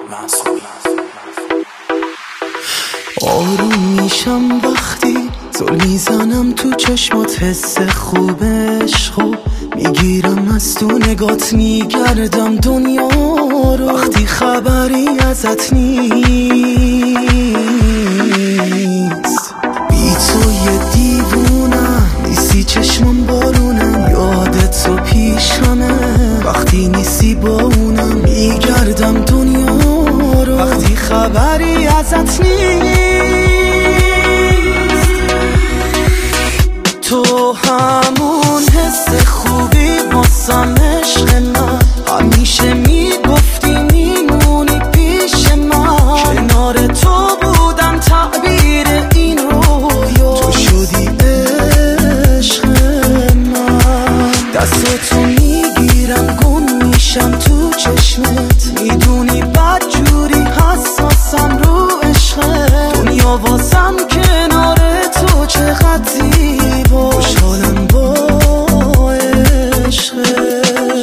آروم میشم وقتی زل میزنم تو چشمات، حس خوب عشقو میگیرم از تو نگات، میگردم دنیا رو وقتی خبری ازت نیست. بی تو یه دیوونم، نیستی چشمم بارونم، یادت تو پیشمه وقتی نیستی با اونم، میگردم دنیا رو وقتی خبری ازت نیست. تو همون حس خوبی واسم عشق من، همیشه میگفتی میمونی پیش من، کنار تو بودم تعبیر این رویا، تو شدی عشق من. دستتو میگیرم گم میشم تو چشمت، میدونی بدجوری حساسم رو عشقت، دنیا واسم کنار تو چقدر زیبا، خوشحالم با عشقت.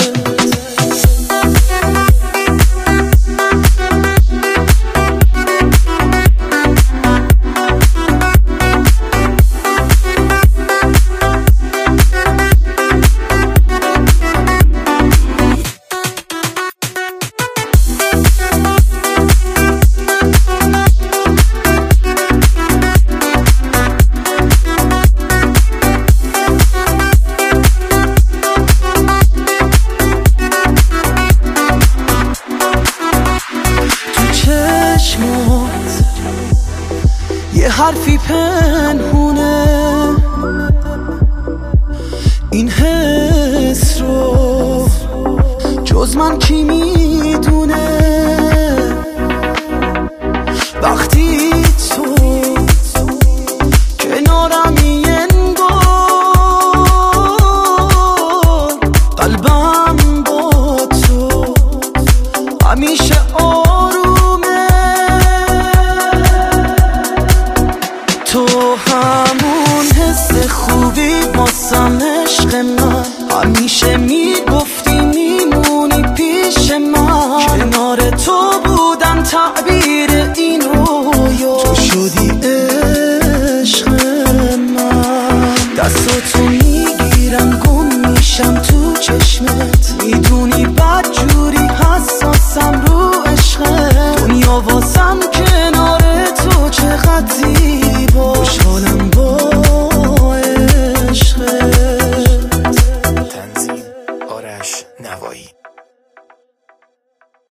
یه حرفی پنهونه، این حس رو جز من کی میدونه، وقتی تو کنارمی انگار قلبم با تو همیشه آرومه. تو همون حس خوبی واسم عشق من، همیشه میگفتی میمونی پیش من، کنار تو بودم تعبیر این رویا، تو شدی عشق من. دستاتو میگیرم گم میشم تو چشمت، میدونی بدجوری حساسم رو عشقت، دنیا واسم کنار تو چقدر زیبا، خوشحالم با عشقت. تنظیم آرش نوایی.